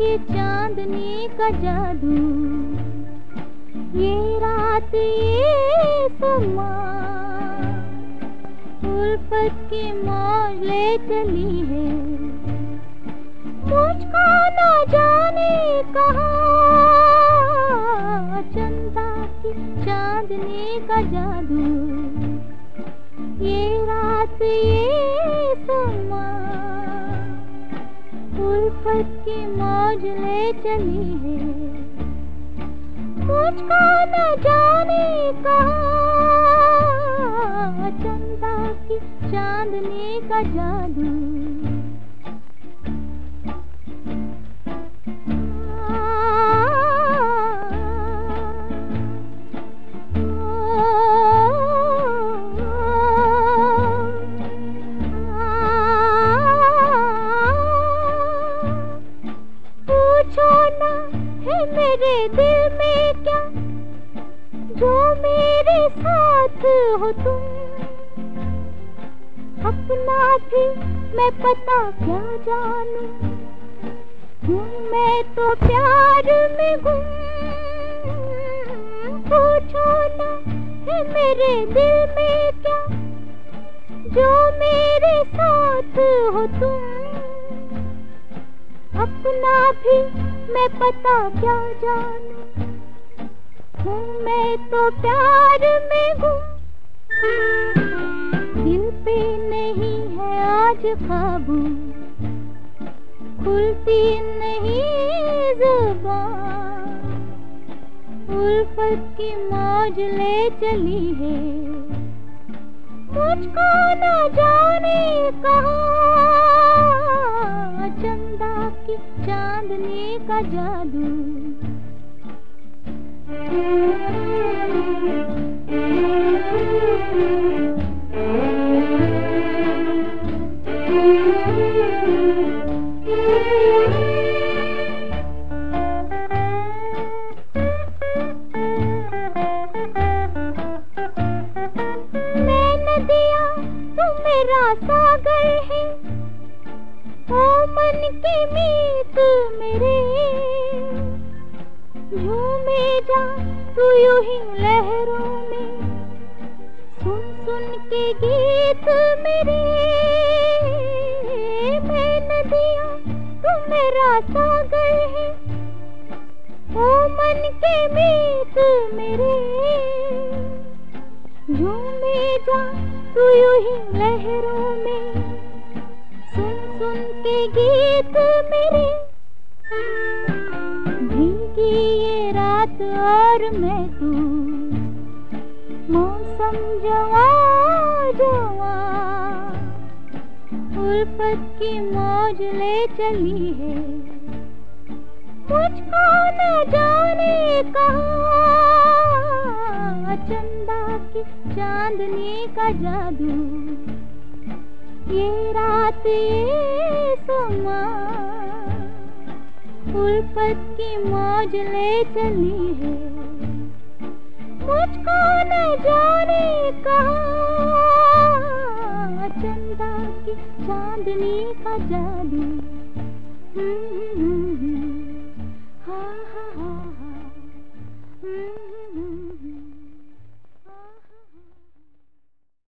की चांदनी का जादू, ये रात ये समा उल्फत की मौज ले चली है। मुझको न जाने कहाँ चंदा की चांदनी का जादू, ये रात ये समा उल्फत की मौज ले चली है। मुझको न जाने कहाँ चंदा की चांदनी का जादू। है मेरे दिल में क्या जो मेरे साथ हो तुम, अपना भी मैं पता क्या जानूं, हूँ मैं तो प्यार में गुम। पूछो ना है मेरे दिल में क्या जो मेरे साथ हो तुम, अपना भी मैं पता क्या जानूं, हूँ मैं तो प्यार में गुम। दिल पे नहीं है आज काबू, खुलती नहीं ज़ुबान, उल्फत की मौज ले चली है। मुझको न जाने कहाँ चंदा की चांदनी का जादू। मैं नदिया तू मेरा सागर है, ओ मन के मीत मेरे, झूमे जा तू यूं ही लहरों में, सुन सुन के गीत मेरे। मैं नदिया तू मेरा सागर है, ओ मन के मीत मेरे, झूमे जा तू यूं ही लहरों में, सुन सुन के गीत मेरे। भीगी ये रात और मैं तू, मौसम जवा जवा, उल्फत की मौज ले चली है। मुझको न जाने कहाँ चंदा की चांदनी का जादू, ये रात ये समा उल्फत की मौज ले चली है। मुझको न जाने कहाँ चंदा की चांदनी का जादू। हा हा हा हा।